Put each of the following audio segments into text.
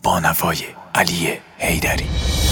با نوای علی حیدری.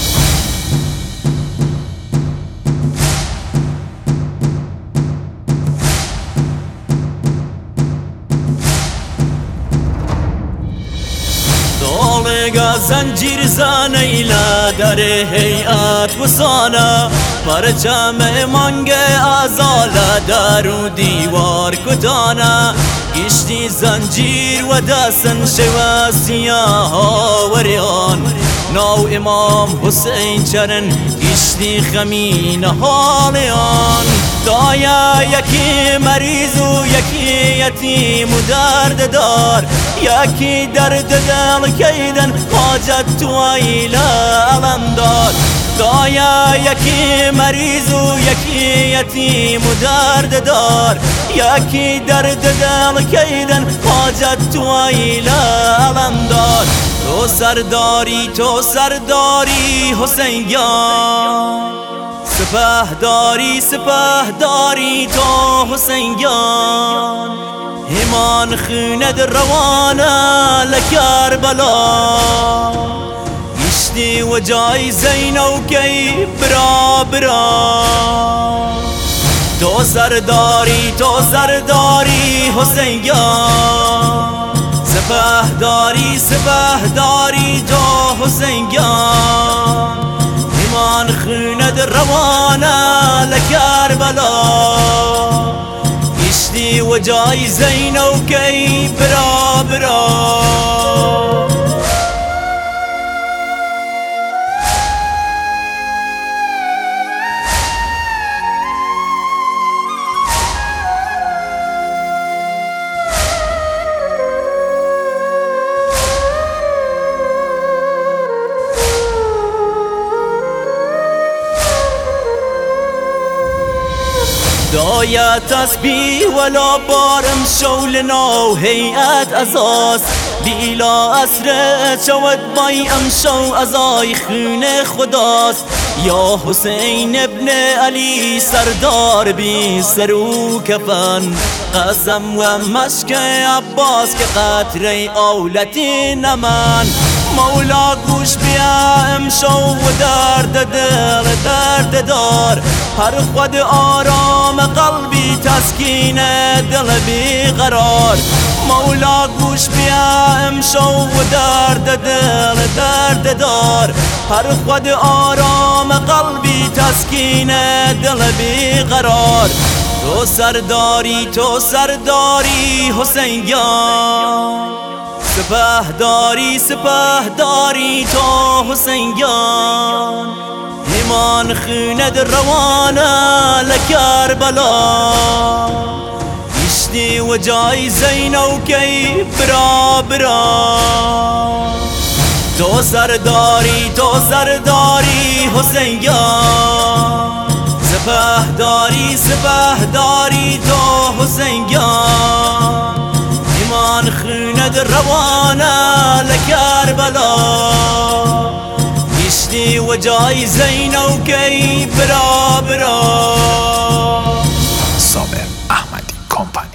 دالگا زنجیر زنیلا در هیئت وسانا پرچم مانگ ازالا در و دیوار کتانا گشتی زنجیر و دستن شوا سیاه وریان ناو امام حسین چرن گشتی خمین حالیان دایا یکی مریض و یکی یتیم و درد دار یکی درد دل کیدن حاجت تو ایلا علم دار دایا یکی مریض و یکی یتیم و درد دار یکی درد دل کیدن حاجت تو ایلا علم دار تو سرداری حسین جان سپهداری تو حسین جان همان خونت روانه لکربلا گشتی و جای زینو کی برا تو سرداری حسین جان سپهداری تو حسین جان همان خونت روانه لکربلا گشتی و جای زینو کی برا دایا تسبیح ولا بارم شولنا هیئت ازاس بیلا اسر شود بای امشو ازای خون خداست یا حسین ابن علی سردار بی سر و کفن قسم و مشک عباس که قطره اولتی نمن مولا گوش بیا امشو و درد دار هر خود آرام قلبی تسکین دل بی قرار مولا گوش بیا امشو و درد دار هر خود آرام قلبی تسکین دل بی قرار تو سرداری حسین جان سپهداری تو حسین جان همان خونت روانه لکربلا گشتی و جای زینو کی برا تو سرداری حسین جان سپهداری تو حسین جان همان خونت روانه لکربلا گشتی و جای زینو کی برا صابر احمدی کمپانی.